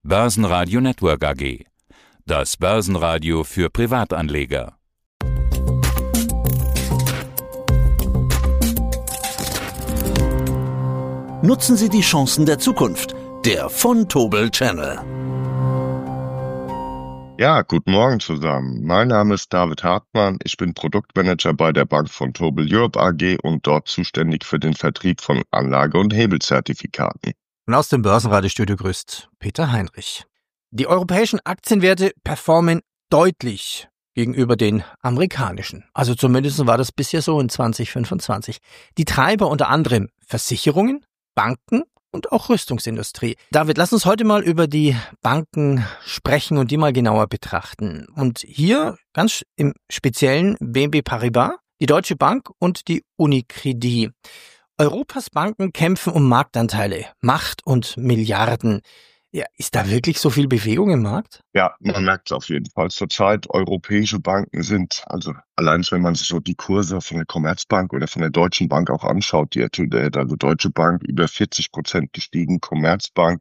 Börsenradio Network AG. Das Börsenradio für Privatanleger. Nutzen Sie die Chancen der Zukunft. Der von Tobel Channel. Ja, guten Morgen zusammen. Mein Name ist David Hartmann. Ich bin Produktmanager bei der Bank von Tobel Europe AG und dort zuständig für den Vertrieb von Anlage- und Hebelzertifikaten. Und aus dem Börsenradiostudio grüßt Peter Heinrich. Die europäischen Aktienwerte performen deutlich gegenüber den amerikanischen. Also zumindest war das bisher so in 2025. Die Treiber unter anderem Versicherungen, Banken und auch Rüstungsindustrie. David, lass uns heute mal über die Banken sprechen und die mal genauer betrachten. Und hier ganz im Speziellen BNP Paribas, die Deutsche Bank und die UniCredit. Europas Banken kämpfen um Marktanteile, Macht und Milliarden. Ja, ist da wirklich so viel Bewegung im Markt? Ja, man merkt es auf jeden Fall. Zurzeit europäische Banken sind, also allein wenn man sich so die Kurse von der Commerzbank oder von der Deutschen Bank auch anschaut, die also Deutsche Bank über 40% gestiegen, Commerzbank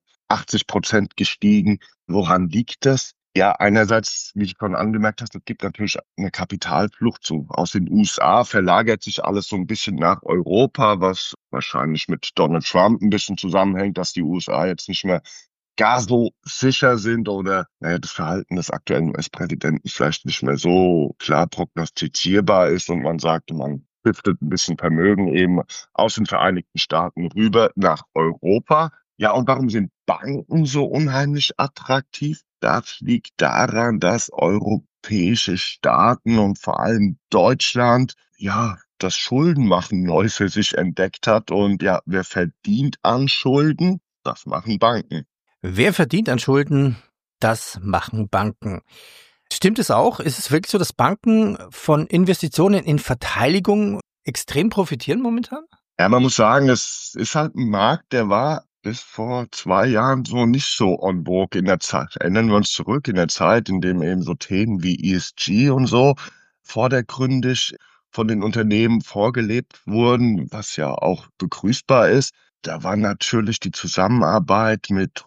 80% gestiegen. Woran liegt das? Ja, einerseits, wie ich schon angemerkt hast, es gibt natürlich eine Kapitalflucht so aus den USA, verlagert sich alles so ein bisschen nach Europa, was wahrscheinlich mit Donald Trump ein bisschen zusammenhängt, dass die USA jetzt nicht mehr gar so sicher sind oder das Verhalten des aktuellen US-Präsidenten vielleicht nicht mehr so klar prognostizierbar ist und man sagt, man shiftet ein bisschen Vermögen eben aus den Vereinigten Staaten rüber nach Europa. Ja, und warum sind Banken so unheimlich attraktiv? Das liegt daran, dass europäische Staaten und vor allem Deutschland, das Schuldenmachen neu für sich entdeckt hat. Und ja, wer verdient an Schulden? Das machen Banken. Wer verdient an Schulden? Das machen Banken. Stimmt es auch? Ist es wirklich so, dass Banken von Investitionen in Verteidigung extrem profitieren momentan? Ja, man muss sagen, es ist halt ein Markt, der war bis vor 2 Jahren so nicht so en vogue in der Zeit. Erinnern wir uns zurück in der Zeit, in dem eben so Themen wie ESG und so vordergründig von den Unternehmen vorgelebt wurden, was ja auch begrüßbar ist. Da war natürlich die Zusammenarbeit mit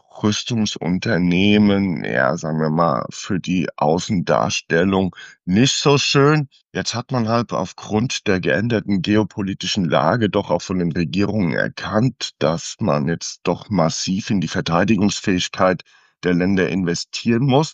Rüstungsunternehmen, sagen wir mal, für die Außendarstellung nicht so schön. Jetzt hat man halt aufgrund der geänderten geopolitischen Lage doch auch von den Regierungen erkannt, dass man jetzt doch massiv in die Verteidigungsfähigkeit der Länder investieren muss.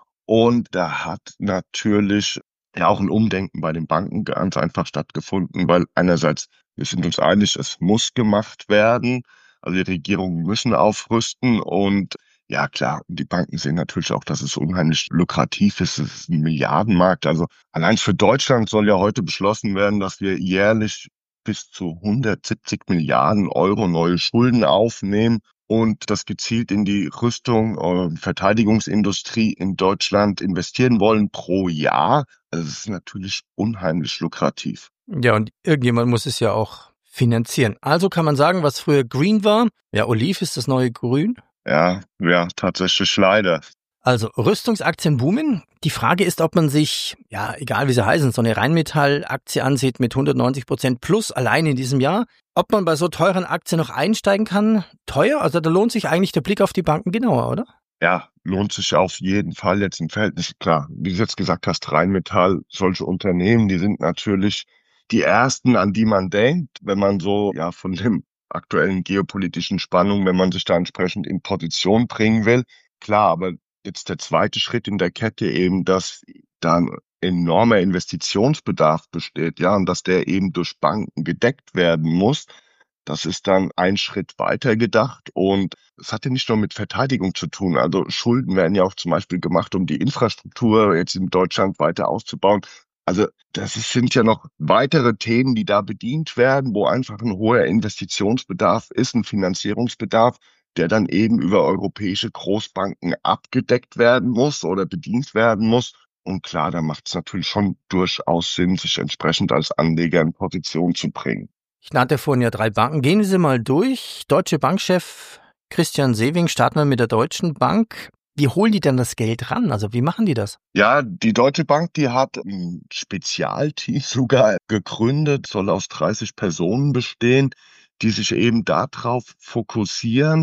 Und da hat natürlich auch ein Umdenken bei den Banken ganz einfach stattgefunden, weil einerseits, wir sind uns einig, es muss gemacht werden. Also die Regierungen müssen aufrüsten und ja klar, die Banken sehen natürlich auch, dass es unheimlich lukrativ ist. Es ist ein Milliardenmarkt. Also allein für Deutschland soll ja heute beschlossen werden, dass wir jährlich bis zu 170 Milliarden Euro neue Schulden aufnehmen und das gezielt in die Rüstung und Verteidigungsindustrie in Deutschland investieren wollen pro Jahr. Also es ist natürlich unheimlich lukrativ. Ja, und irgendjemand muss es ja auch finanzieren. Also kann man sagen, was früher green war, ja, Oliv ist das neue Grün. Ja, tatsächlich leider. Also Rüstungsaktien boomen. Die Frage ist, ob man sich, egal wie sie heißen, so eine Rheinmetall-Aktie ansieht mit 190% plus allein in diesem Jahr. Ob man bei so teuren Aktien noch einsteigen kann. Teuer? Also da lohnt sich eigentlich der Blick auf die Banken genauer, oder? Ja, lohnt sich auf jeden Fall jetzt im Verhältnis. Klar, wie du jetzt gesagt hast, Rheinmetall, solche Unternehmen, die sind natürlich die ersten, an die man denkt, wenn man so von dem aktuellen geopolitischen Spannung, wenn man sich da entsprechend in Position bringen will. Klar, aber jetzt der zweite Schritt in der Kette eben, dass da ein enormer Investitionsbedarf besteht, und dass der eben durch Banken gedeckt werden muss. Das ist dann ein Schritt weiter gedacht und es hat ja nicht nur mit Verteidigung zu tun. Also Schulden werden ja auch zum Beispiel gemacht, um die Infrastruktur jetzt in Deutschland weiter auszubauen. Also sind ja noch weitere Themen, die da bedient werden, wo einfach ein hoher Investitionsbedarf ist, ein Finanzierungsbedarf, der dann eben über europäische Großbanken abgedeckt werden muss oder bedient werden muss. Und klar, da macht es natürlich schon durchaus Sinn, sich entsprechend als Anleger in Position zu bringen. Ich nannte vorhin ja 3 Banken. Gehen wir sie mal durch. Deutsche Bankchef Christian Sewing, starten wir mit der Deutschen Bank. Wie holen die denn das Geld ran? Also wie machen die das? Ja, die Deutsche Bank, die hat ein Spezialteam sogar gegründet, soll aus 30 Personen bestehen, die sich eben darauf fokussieren,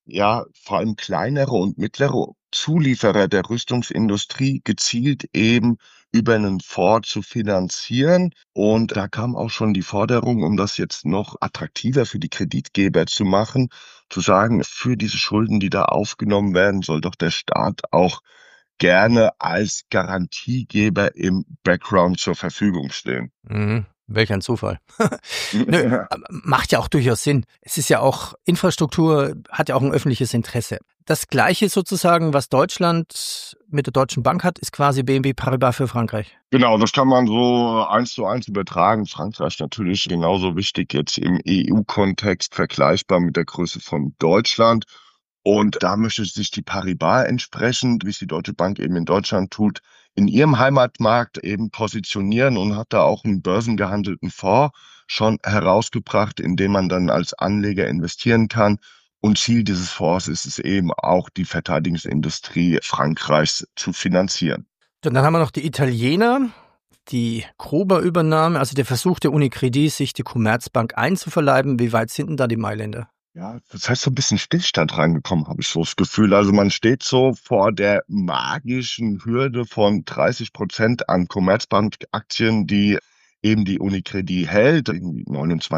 ja vor allem kleinere und mittlere Zulieferer der Rüstungsindustrie gezielt eben über einen Fonds zu finanzieren. Und da kam auch schon die Forderung, um das jetzt noch attraktiver für die Kreditgeber zu machen, zu sagen, für diese Schulden, die da aufgenommen werden, soll doch der Staat auch gerne als Garantiegeber im Background zur Verfügung stehen. Mhm. Welch ein Zufall. Nö, macht ja auch durchaus Sinn. Es ist ja auch Infrastruktur, hat ja auch ein öffentliches Interesse. Das Gleiche sozusagen, was Deutschland mit der Deutschen Bank hat, ist quasi BNP Paribas für Frankreich. Genau, das kann man so 1:1 übertragen. Frankreich natürlich genauso wichtig jetzt im EU-Kontext, vergleichbar mit der Größe von Deutschland. Und da möchte sich die Paribas entsprechend, wie es die Deutsche Bank eben in Deutschland tut, in ihrem Heimatmarkt eben positionieren und hat da auch einen börsengehandelten Fonds schon herausgebracht, in dem man dann als Anleger investieren kann. Und Ziel dieses Fonds ist es eben auch, die Verteidigungsindustrie Frankreichs zu finanzieren. Und dann haben wir noch die Italiener, die Gruber-Übernahme, also der Versuch der Unicredit, sich die Commerzbank einzuverleiben. Wie weit sind denn da die Mailänder? Ja, das heißt, so ein bisschen Stillstand reingekommen, habe ich so das Gefühl. Also man steht so vor der magischen Hürde von 30% an Commerzbank-Aktien, die eben die Unicredit hält, irgendwie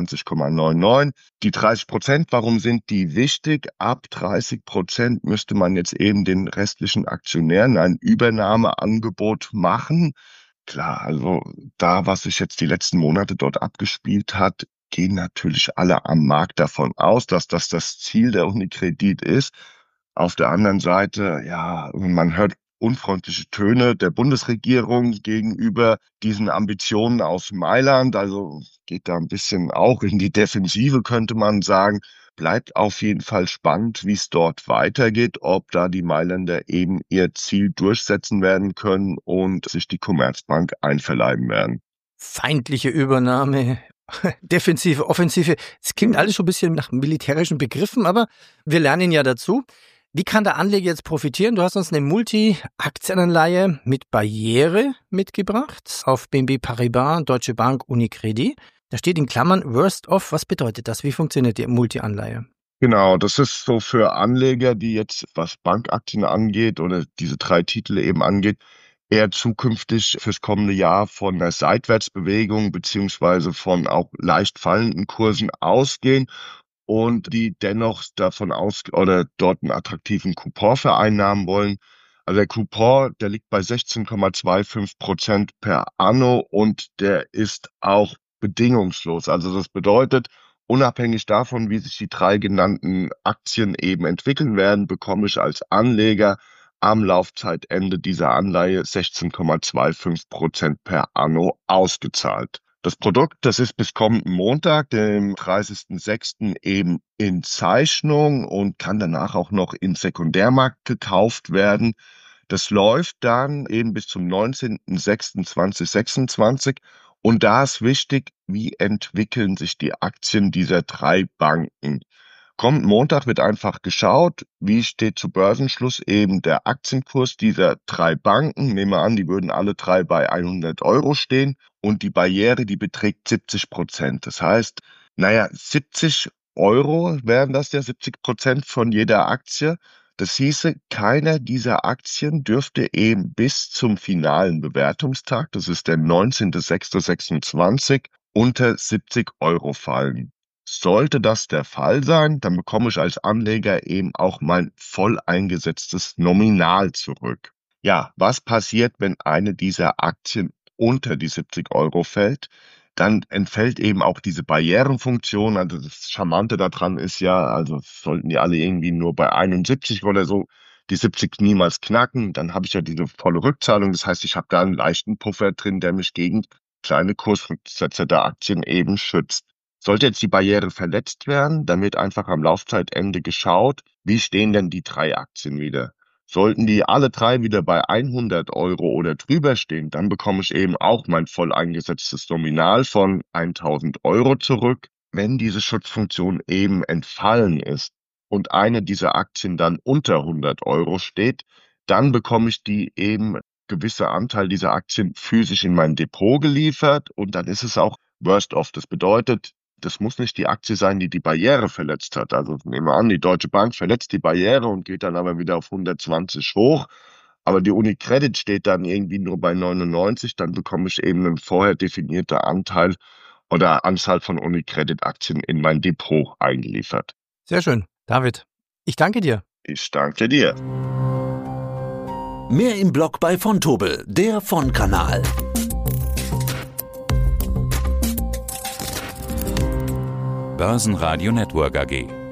29,99. Die 30%, warum sind die wichtig? Ab 30% müsste man jetzt eben den restlichen Aktionären ein Übernahmeangebot machen. Klar, also da, was sich jetzt die letzten Monate dort abgespielt hat, gehen natürlich alle am Markt davon aus, dass das Ziel der Unicredit ist. Auf der anderen Seite, ja, man hört unfreundliche Töne der Bundesregierung gegenüber diesen Ambitionen aus Mailand. Also geht da ein bisschen auch in die Defensive, könnte man sagen. Bleibt auf jeden Fall spannend, wie es dort weitergeht, ob da die Mailänder eben ihr Ziel durchsetzen werden können und sich die Commerzbank einverleiben werden. Feindliche Übernahme, Defensive, Offensive. Es klingt alles schon ein bisschen nach militärischen Begriffen, aber wir lernen ja dazu. Wie kann der Anleger jetzt profitieren? Du hast uns eine Multi-Aktienanleihe mit Barriere mitgebracht auf BNP Paribas, Deutsche Bank, Unicredit. Da steht in Klammern Worst of. Was bedeutet das? Wie funktioniert die Multi-Anleihe? Genau, das ist so für Anleger, die jetzt, was Bankaktien angeht oder diese 3 Titel eben angeht, eher zukünftig fürs kommende Jahr von einer Seitwärtsbewegung beziehungsweise von auch leicht fallenden Kursen ausgehen und die dennoch davon aus oder dort einen attraktiven Coupon vereinnahmen wollen. Also der Coupon, der liegt bei 16,25% per anno und der ist auch bedingungslos. Also das bedeutet, unabhängig davon, wie sich die 3 genannten Aktien eben entwickeln werden, bekomme ich als Anleger am Laufzeitende dieser Anleihe 16,25% per anno ausgezahlt. Das Produkt, das ist bis kommenden Montag, dem 30.06. eben in Zeichnung und kann danach auch noch im Sekundärmarkt gekauft werden. Das läuft dann eben bis zum 19.06.2026. Und da ist wichtig, wie entwickeln sich die Aktien dieser 3 Banken. Kommenden Montag wird einfach geschaut, wie steht zu Börsenschluss eben der Aktienkurs dieser 3 Banken. Nehmen wir an, die würden alle 3 bei 100 € stehen und die Barriere, die beträgt 70%. Das heißt, 70 € wären das ja, 70% von jeder Aktie. Das hieße, keiner dieser Aktien dürfte eben bis zum finalen Bewertungstag, das ist der 19.06.26, unter 70 € fallen. Sollte das der Fall sein, dann bekomme ich als Anleger eben auch mein voll eingesetztes Nominal zurück. Ja, was passiert, wenn eine dieser Aktien unter die 70 € fällt? Dann entfällt eben auch diese Barrierenfunktion. Also das Charmante daran ist ja, also sollten die alle irgendwie nur bei 71 oder so die 70 niemals knacken, dann habe ich ja diese volle Rückzahlung. Das heißt, ich habe da einen leichten Puffer drin, der mich gegen kleine Kursrücksetzer der Aktien eben schützt. Sollte jetzt die Barriere verletzt werden, dann wird einfach am Laufzeitende geschaut, wie stehen denn die 3 Aktien wieder. Sollten die alle 3 wieder bei 100 € oder drüber stehen, dann bekomme ich eben auch mein voll eingesetztes Nominal von 1.000 € zurück. Wenn diese Schutzfunktion eben entfallen ist und eine dieser Aktien dann unter 100 € steht, dann bekomme ich die eben gewisse Anteil dieser Aktien physisch in mein Depot geliefert und dann ist es auch Worst of. Das bedeutet, das muss nicht die Aktie sein, die die Barriere verletzt hat. Also nehmen wir an, die Deutsche Bank verletzt die Barriere und geht dann aber wieder auf 120 hoch. Aber die UniCredit steht dann irgendwie nur bei 99, dann bekomme ich eben einen vorher definierten Anteil oder Anzahl von UniCredit-Aktien in mein Depot eingeliefert. Sehr schön. David, ich danke dir. Ich danke dir. Mehr im Blog bei Vontobel, der Von-Kanal. Börsenradio Network AG.